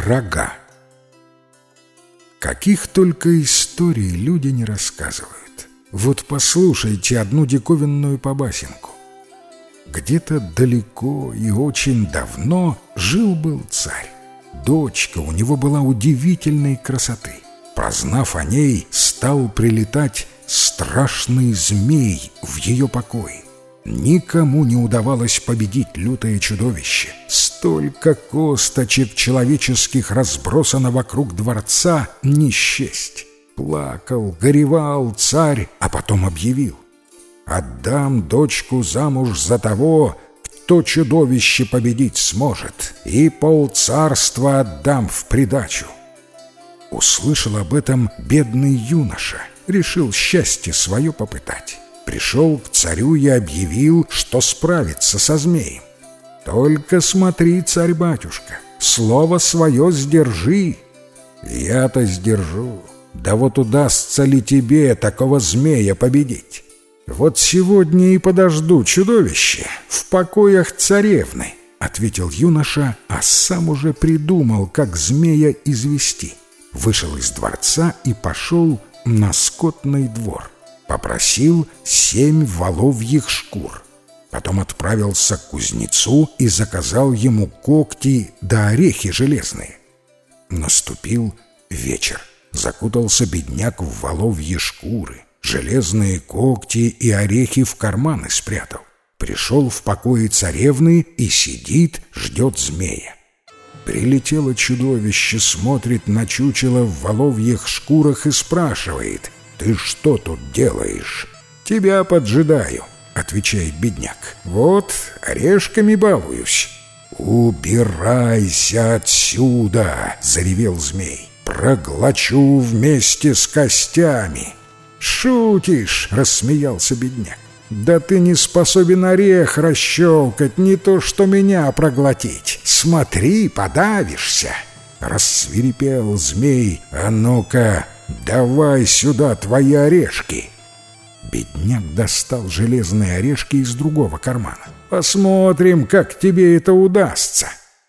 рога. Каких только историй люди не рассказывают. Вот послушайте одну диковинную побасенку. Где-то далеко и очень давно жил-был царь. Дочка у него была удивительной красоты. Прознав о ней, стал прилетать страшный змей в ее покое. Никому не удавалось победить лютое чудовище. Столько косточек человеческих разбросано вокруг дворца, не счесть. Плакал, горевал царь, а потом объявил: «Отдам дочку замуж за того, кто чудовище победить сможет, и полцарства отдам в придачу». Услышал об этом бедный юноша, решил счастье свое попытать. Пришел к царю и объявил, что справится со змеем. «Только смотри, царь-батюшка, слово свое сдержи». «Я-то сдержу. Да вот удастся ли тебе такого змея победить? Вот сегодня и подожду чудовище в покоях царевны», — ответил юноша, а сам уже придумал, как змея извести. Вышел из дворца и пошел на скотный двор. Попросил 7 воловьих шкур. Потом отправился к кузнецу и заказал ему когти да орехи железные. Наступил вечер. Закутался бедняк в воловьи шкуры, железные когти и орехи в карманы спрятал. Пришел в покои царевны и сидит, ждет змея. Прилетело чудовище, смотрит на чучело в воловьих шкурах и спрашивает: «Ты что тут делаешь?» «Тебя поджидаю», — отвечает бедняк. «Вот орешками балуюсь». «Убирайся отсюда!» — заревел змей. «Проглочу вместе с костями». «Шутишь?» — рассмеялся бедняк. «Да ты не способен орех расщелкать, не то что меня проглотить. Смотри, подавишься!» Рассвирепел змей. «А ну-ка, давай сюда твои орешки!» Бедняк достал железные орешки из другого кармана. «Посмотрим, как тебе это удастся!»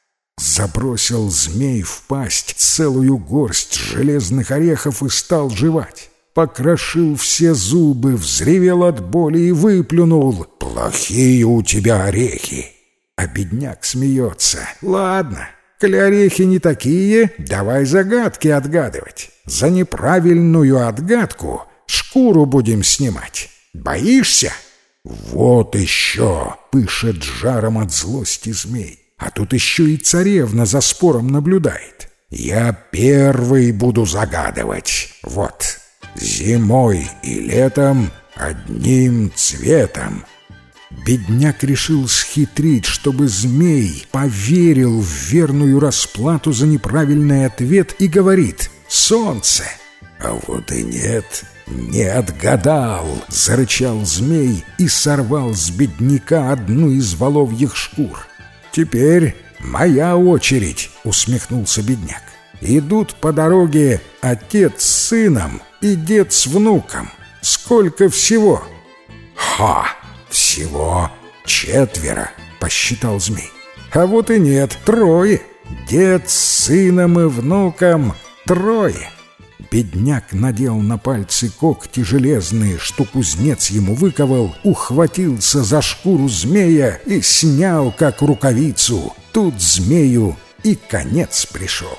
Забросил змей в пасть целую горсть железных орехов и стал жевать. Покрошил все зубы, взревел от боли и выплюнул: «Плохие у тебя орехи!» А бедняк смеется: «Ладно, коли орехи не такие, давай загадки отгадывать. За неправильную отгадку шкуру будем снимать. Боишься?» «Вот еще!» — пышет жаром от злости змей. А тут еще и царевна за спором наблюдает. «Я первый буду загадывать. Вот, зимой и летом одним цветом». Бедняк решил схитрить, чтобы змей поверил в верную расплату за неправильный ответ, и говорит: «Солнце». «А вот и нет, не отгадал», — зарычал змей и сорвал с бедняка одну из воловьих шкур. «Теперь моя очередь», — усмехнулся бедняк. «Идут по дороге отец с сыном и дед с внуком. Сколько всего?» «Ха! Всего 4, — посчитал змей. «А вот и нет, 3. Дед с сыном и внуком 3. Бедняк надел на пальцы когти железные, что кузнец ему выковал, ухватился за шкуру змея и снял, как рукавицу. Тут змею и конец пришел.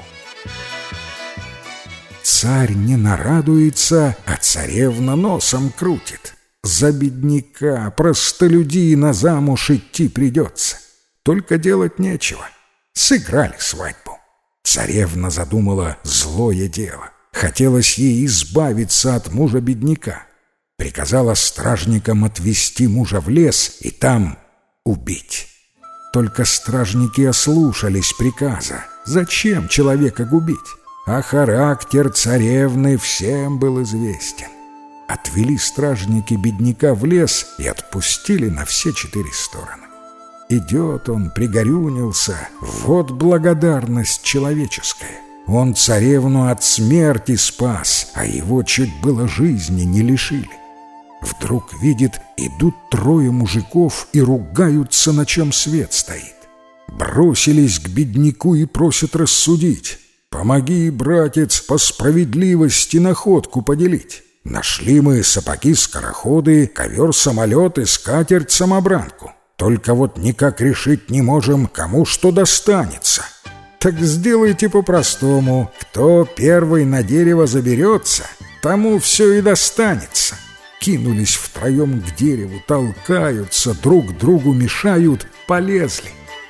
Царь не нарадуется, а царевна носом крутит. За бедняка, простолюдина, замуж идти придется. Только делать нечего. Сыграли свадьбу. Царевна задумала злое дело. Хотелось ей избавиться от мужа-бедняка. Приказала стражникам отвести мужа в лес и там убить. Только стражники ослушались приказа. Зачем человека губить? А характер царевны всем был известен. Отвели стражники бедняка в лес и отпустили на все 4 стороны. Идет он, пригорюнился. Вот благодарность человеческая. Он царевну от смерти спас, а его чуть было жизни не лишили. Вдруг видит, идут 3 мужиков и ругаются, на чем свет стоит. Бросились к бедняку и просят рассудить. Помоги, братец, по справедливости находку поделить. Нашли мы сапоги-скороходы, ковер-самолет и скатерть-самобранку. Только вот никак решить не можем, кому что достанется. Так сделайте по-простому. Кто первый на дерево заберется, тому все и достанется. Кинулись втроем к дереву, толкаются, друг другу мешают, полезли.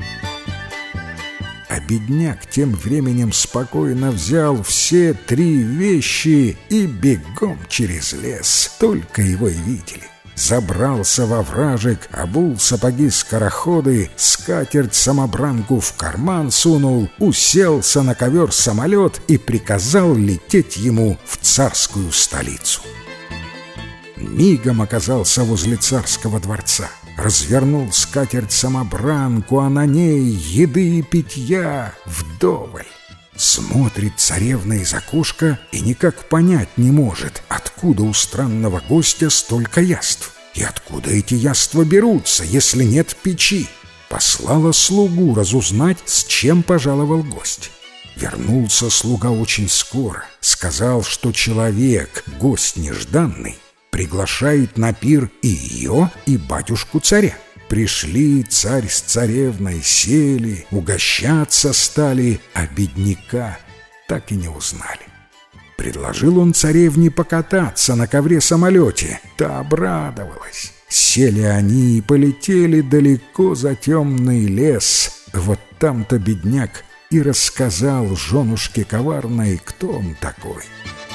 А бедняк тем временем спокойно взял все 3 вещи и бегом через лес. Только его и видели. Забрался во вражек, обул сапоги-скороходы, скатерть-самобранку в карман сунул, уселся на ковер-самолет и приказал лететь ему в царскую столицу. Мигом оказался возле царского дворца, развернул скатерть-самобранку, а на ней еды и питья вдоволь. Смотрит царевна из окошка и никак понять не может, откуда у странного гостя столько яств. И откуда эти яства берутся, если нет печи? Послала слугу разузнать, с чем пожаловал гость. Вернулся слуга очень скоро, сказал, что человек, гость нежданный, приглашает на пир и ее, и батюшку-царя. Пришли царь с царевной, сели, угощаться стали, а бедняка так и не узнали. Предложил он царевне покататься на ковре-самолете, та обрадовалась. Сели они и полетели далеко за темный лес. Вот там-то бедняк и рассказал женушке коварной, кто он такой.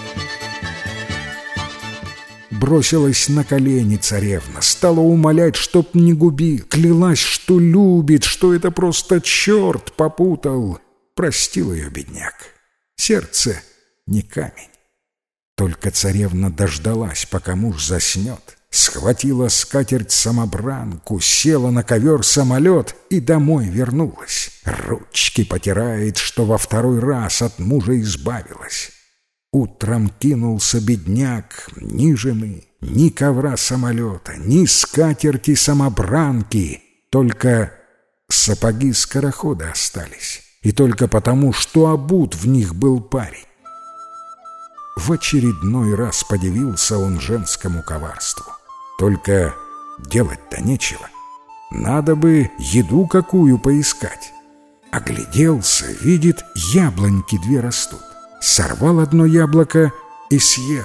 Бросилась на колени царевна, стала умолять, чтоб не губил, клялась, что любит, что это просто черт попутал. Простил ее бедняк. Сердце не камень. Только царевна дождалась, пока муж заснет, схватила скатерть-самобранку, села на ковер-самолет и домой вернулась. Ручки потирает, что во 2-й раз от мужа избавилась. Утром кинулся бедняк, ни жены, ни ковра-самолета, ни скатерти-самобранки, только сапоги-скорохода остались, и только потому, что обут в них был парень. В очередной раз подивился он женскому коварству. Только делать-то нечего. Надо бы еду какую поискать. Огляделся, видит, яблоньки 2 растут. Сорвал одно яблоко и съел.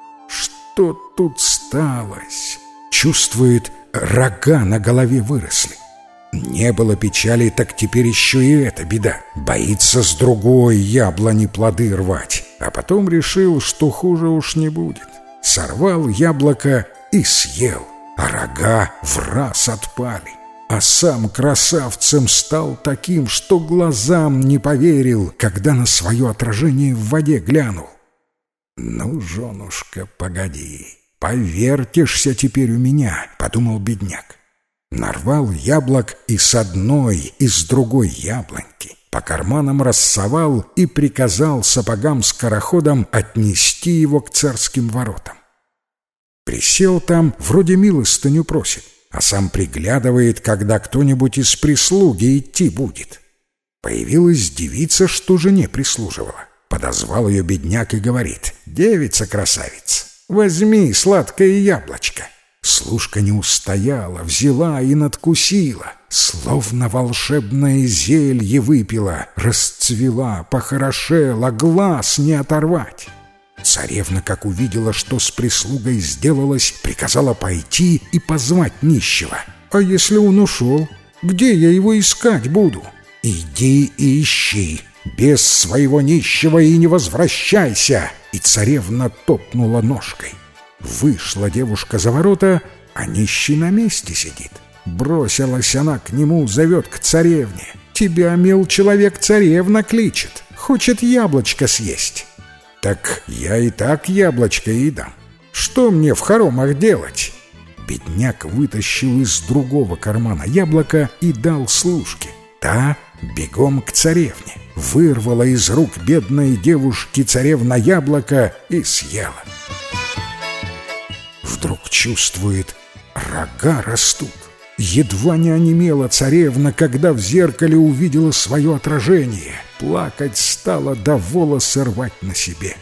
Что тут сталось? Чувствует, рога на голове выросли. Не было печали, так теперь еще и эта беда. Боится с другой яблони плоды рвать. А потом решил, что хуже уж не будет. Сорвал яблоко и съел, а рога враз отпали. А сам красавцем стал таким, что глазам не поверил, когда на свое отражение в воде глянул. «Ну, женушка, погоди, повертишься теперь у меня», — подумал бедняк. Нарвал яблок и с одной, и с другой яблоньки, по карманам рассовал и приказал сапогам-скороходам отнести его к царским воротам. Присел там, вроде милостыню просит, а сам приглядывает, когда кто-нибудь из прислуги идти будет. Появилась девица, что жене прислуживала. Подозвал ее бедняк и говорит: «Девица-красавица, возьми сладкое яблочко». Служка не устояла, взяла и надкусила, словно волшебное зелье выпила, расцвела, похорошела, глаз не оторвать. Царевна, как увидела, что с прислугой сделалось, приказала пойти и позвать нищего. «А если он ушел, где я его искать буду?» «Иди и ищи, без своего нищего и не возвращайся!» И царевна топнула ножкой. Вышла девушка за ворота, а нищий на месте сидит. Бросилась она к нему, зовет к царевне. «Тебя, мил человек, царевна кличет, хочет яблочко съесть». «Так я и так яблочко и дам. Что мне в хоромах делать?» Бедняк вытащил из другого кармана яблоко и дал служке. Та бегом к царевне, вырвала из рук бедной девушки царевна яблоко и съела. Вдруг чувствует, рога растут. Едва не онемела царевна, когда в зеркале увидела свое отражение. плакать стала, да волосы рвать на себе.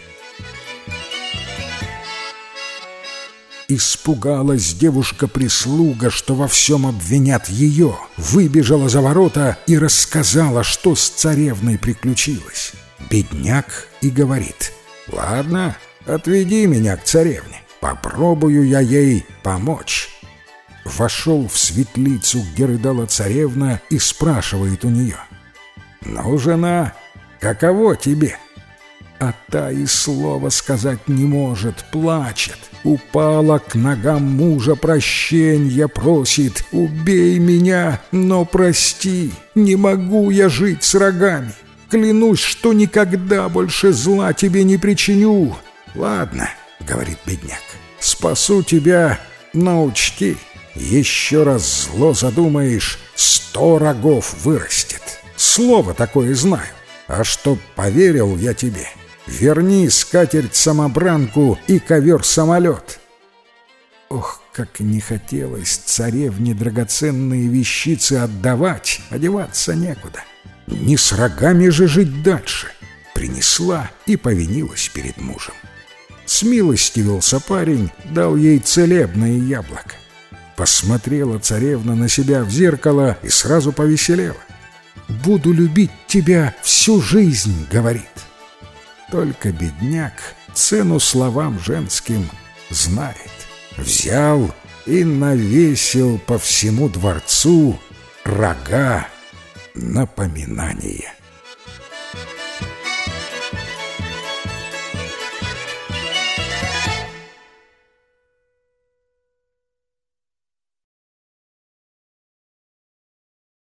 Испугалась девушка-прислуга, что во всем обвинят ее, выбежала за ворота и рассказала, что с царевной приключилось. Бедняк и говорит: «Ладно, отведи меня к царевне, попробую я ей помочь». Вошел в светлицу, где рыдала царевна, и спрашивает у нее: «Ну, жена, каково тебе?» А та и слова сказать не может, плачет. Упала к ногам мужа, прощенья просит: «Убей меня, но прости, не могу я жить с рогами. Клянусь, что никогда больше зла тебе не причиню». «Ладно, — говорит бедняк, — спасу тебя, но учти, еще раз зло задумаешь, 100 рогов вырастет. Слово такое знаю. А чтоб поверил я тебе, верни скатерть-самобранку и ковер-самолет». Ох, как не хотелось царевне драгоценные вещицы отдавать, одеваться некуда. Не с рогами же жить дальше. Принесла и повинилась перед мужем. Смилостивился парень, дал ей целебное яблоко. Посмотрела царевна на себя в зеркало и сразу повеселела. «Буду любить тебя всю жизнь», — говорит. Только бедняк цену словам женским знает. Взял и навесил по всему дворцу рога напоминания.